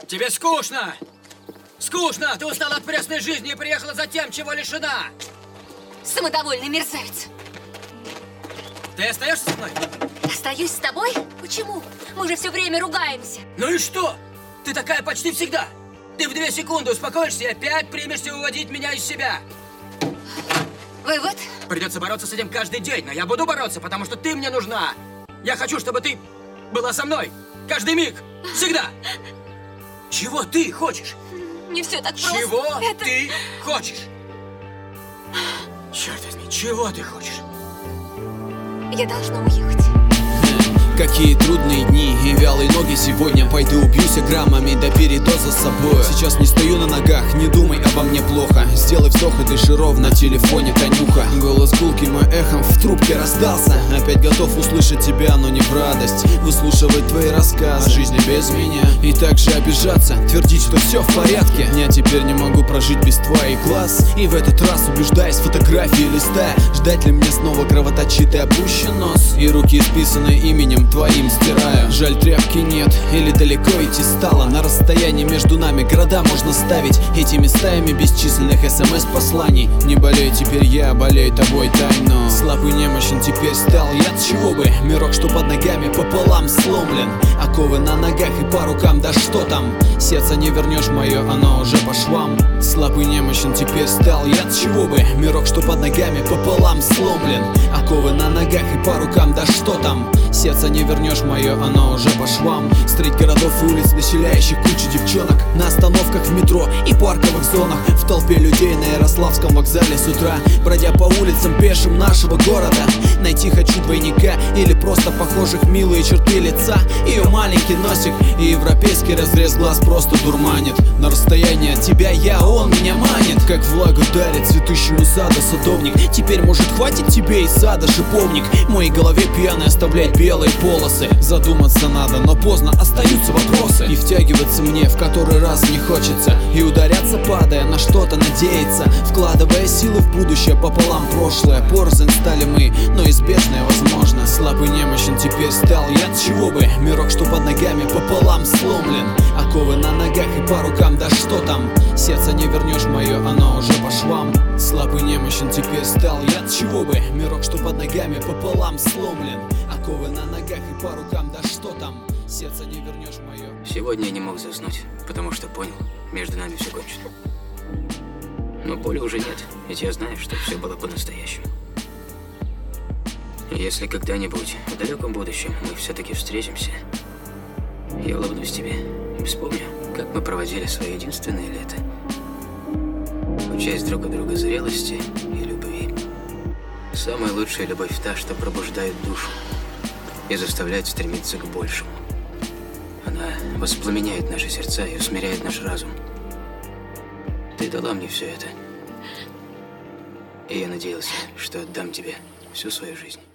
Тебе скучно! Скучно! Ты устала от пресной жизни и приехала за тем, чего лишена! Самодовольный мерзавец. Ты остаешься со мной? Остаюсь с тобой? Почему? Мы же все время ругаемся. Ну и что? Ты такая почти всегда. Ты в 2 секунды успокоишься и опять примешься выводить меня из себя. Вывод? Придется бороться с этим каждый день, но я буду бороться, потому что ты мне нужна. Я хочу, чтобы ты была со мной. Каждый миг. Всегда. Чего ты хочешь? Не все так просто. Чего ты хочешь? Черт возьми, чего ты хочешь? Я должна уехать. Какие трудные дни и вялые ноги сегодня. Пойду убьюсь граммами до передоза с собой. Сейчас не стою на ногах, не думай обо мне плохо. Сделай вздох и дыши ровно, в телефоне Танюха. Голос гулким и эхом в трубке раздался. Опять готов услышать тебя, но не в радость. Выслушивать твои рассказы о жизни без меня. И также обижаться, твердить, что все в порядке. Я теперь не могу прожить без твоих глаз. И в этот раз убеждаясь фотографии листая, ждать ли мне снова кровоточит и опущен нос. И руки, исписанные именем твоим, стираю. Жаль, тряпки нет, или далеко идти стало. На расстоянии между нами города можно ставить этими стаями бесчисленных СМС-посланий. Не болею теперь я, болею тобой тайно. Слабый, немощен теперь стал я, от чего бы? Мирок, что под ногами пополам сломлен. Оковы на ногах и по рукам, да что там? Сердце не вернешь мое, оно уже по швам. Слабый, немощен теперь стал я, от чего бы? Мирок, что под ногами пополам сломлен. Оковы на ногах и по рукам, да что там? Сердце не вернешь мое, оно уже по швам. Средь городов и улиц, населяющих кучу девчонок. На остановках в метро и парковых зонах. В толпе людей на Ярославском вокзале с утра. Бродя по улицам пешим нашего города. Найти хочу двойника или просто похожих милые черты лица. Ее маленький носик и европейский разрез глаз просто дурманит. На расстоянии от тебя я, он меня манит. Как влагу дарит цветущему саду садовник. Теперь может хватит тебе и сада шиповник. В моей голове пьяный оставлять белые полосы. Задуматься надо, но поздно, остаются вопросы. И втягиваться мне в который раз не хочется. И ударяться, падая, на что-то надеяться. Вкладывая силы в будущее пополам прошлое. Порознь стали мы, но избежное возможно. Слабый, немощен теперь стал я, от чего бы? Мирок, что под ногами пополам сломлен. Оковы на ногах и по рукам, да что там? Сердце не вернешь мое, оно уже по швам. Слабый, немощен теперь стал я, от чего бы? Мирок, что под ногами пополам сломлен. Оковы на ногах и по рукам, да что там? Сердце не вернешь мое. Сегодня я не мог заснуть, потому что понял, между нами все кончено. Но боли уже нет, ведь я знаю, что все было по-настоящему. Если когда-нибудь в далеком будущем мы все-таки встретимся, я улыбнусь тебе и вспомню, как мы проводили свое единственное лето, учась друг от друга зрелости и любви. Самая лучшая любовь та, что пробуждает душу и заставляет стремиться к большему. Она воспламеняет наши сердца и усмиряет наш разум. Ты дала мне все это, и я надеялся, что отдам тебе всю свою жизнь.